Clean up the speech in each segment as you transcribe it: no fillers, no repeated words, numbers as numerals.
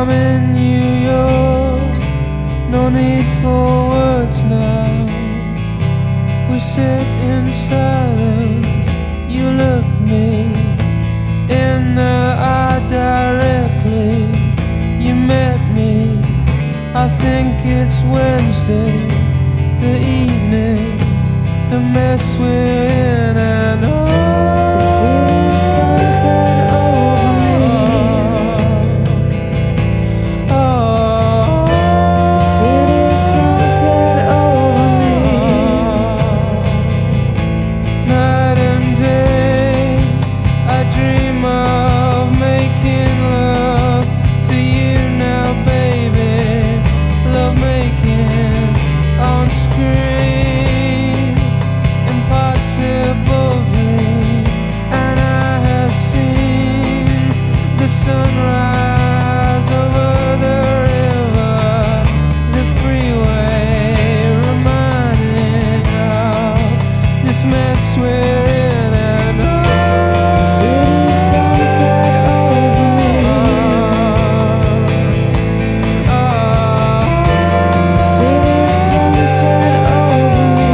I'm in New York, no need for words now. We sit in silence, you look me in the eye directly. You met me, I think it's Wednesday, the evening, the mess we're in, and the city sunset over me. The city sunset over me. Night and day, I dream of making love to you now, baby. Love making on screen, impossible dream. And I have seen the sunrise over the river, the freeway, reminding of this mess we're in, and The city sunset over me. The city sunset over me.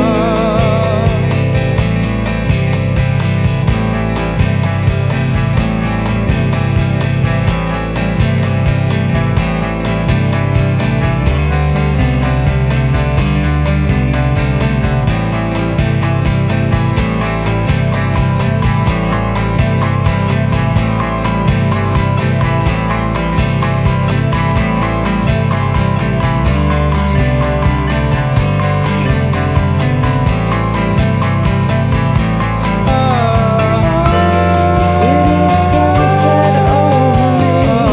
The city sunset over me.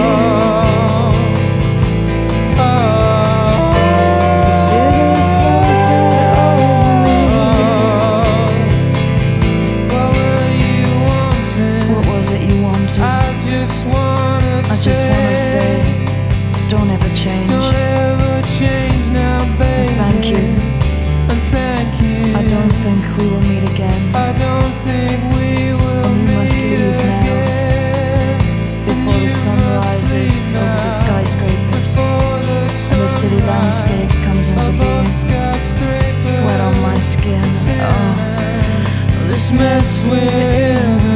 The city sunset over me. What were you wanting? What was it you wanted? I just wanna say, don't ever change. don't ever change now, baby. thank you. And thank you. I don't think we will meet again. I don't think we will And we must meet leave now, again. before And the you sun must rises leave over the now, skyscrapers before the and the city sun landscape comes into above being. skyscrapers, Sweat on my skin. Oh, this mess we're in.